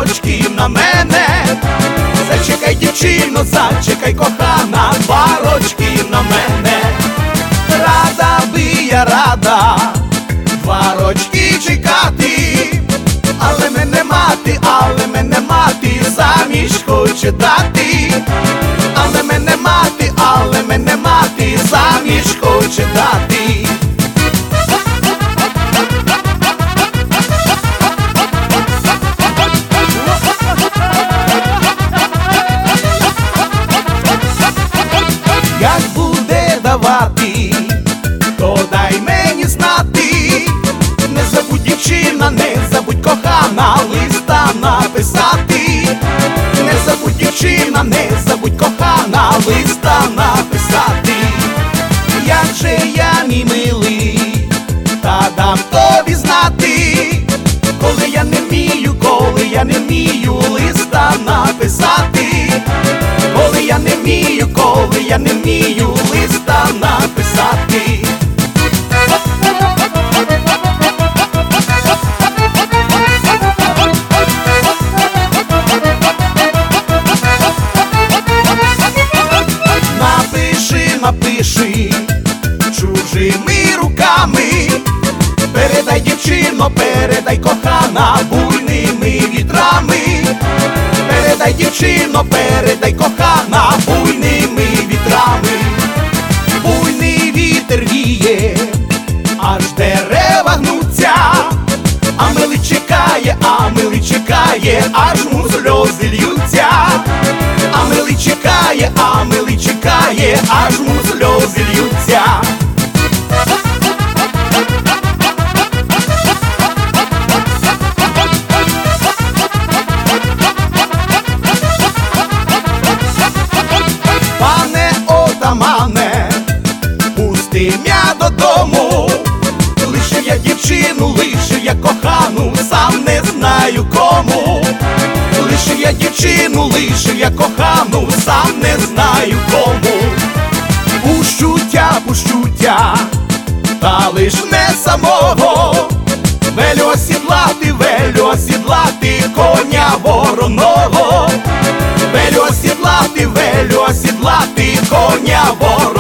рочки на мене. Зачекай, дівчино, зачекай, кохана, 2 рочки на мене. Рада би я рада 2 рочки чекати, але мене мати заміж хоче дати. Але мене мати заміж хоче дати. Як буде давати, то дай мені знати. Не забудь, дівчина, не забудь, кохана, листа написати. Не забудь, дівчина, не забудь, кохана, листа написати. Як же я, мій милий, та дам тобі знати, коли я не вмію листа написати. Коли я не вмію листа написати. Напиши чужими руками, передай, дівчино, передай, кохана, буйними вітрами. Передай, дівчино, передай, кохана, буйними вітрами. Буйний вітер віє, аж дерева гнуться, а милий чекає, аж му сльози льються. А милий чекає, аж му сльози льються. Пане отамане, пусти м'я додому. Лишив я дівчину, лишив я кохану, сам не знаю кому. Лишив я дівчину, лишив я кохану, сам не знаю кому. Пущу тя, та лиш не самого. Велю осідлати коня вороного. Велю осідлати коня вороного.